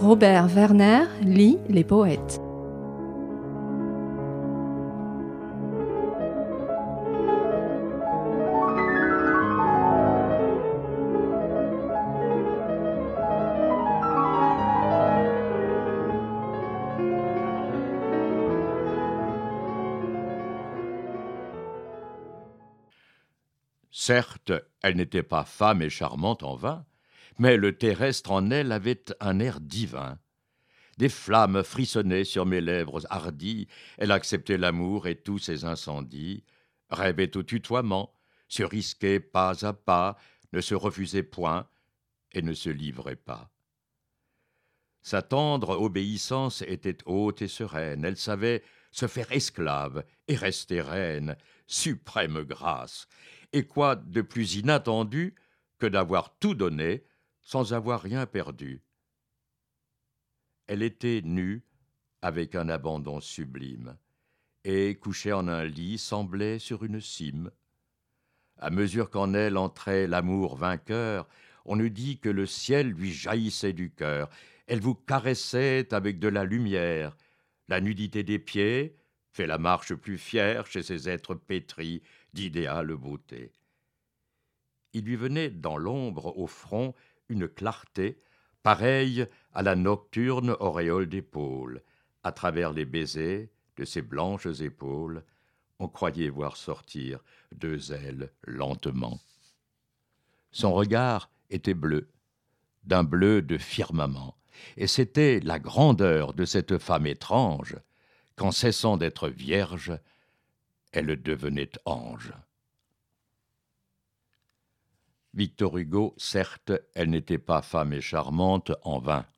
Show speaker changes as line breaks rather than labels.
Robert Werner lit Les Poètes.
Certes, elle n'était pas femme et charmante en vain, mais le terrestre en elle avait un air divin. Des flammes frissonnaient sur mes lèvres hardies, elle acceptait l'amour et tous ses incendies, rêvait au tutoiement, se risquait pas à pas, ne se refusait point et ne se livrait pas. Sa tendre obéissance était haute et sereine, elle savait se faire esclave et rester reine, suprême grâce. Et quoi de plus inattendu que d'avoir tout donné sans avoir rien perdu? Elle était nue avec un abandon sublime, et couchée en un lit semblait sur une cime. À mesure qu'en elle entrait l'amour vainqueur, on eût dit que le ciel lui jaillissait du cœur. Elle vous caressait avec de la lumière. La nudité des pieds fait la marche plus fière chez ces êtres pétris d'idéale beauté. Il lui venait dans l'ombre au front une clarté pareille à la nocturne auréole d'épaule. À travers les baisers de ses blanches épaules, on croyait voir sortir deux ailes lentement. Son regard était bleu, d'un bleu de firmament, et c'était la grandeur de cette femme étrange qu'en cessant d'être vierge, elle devenait ange. Victor Hugo, certes, elle n'était pas femme et charmante en vain.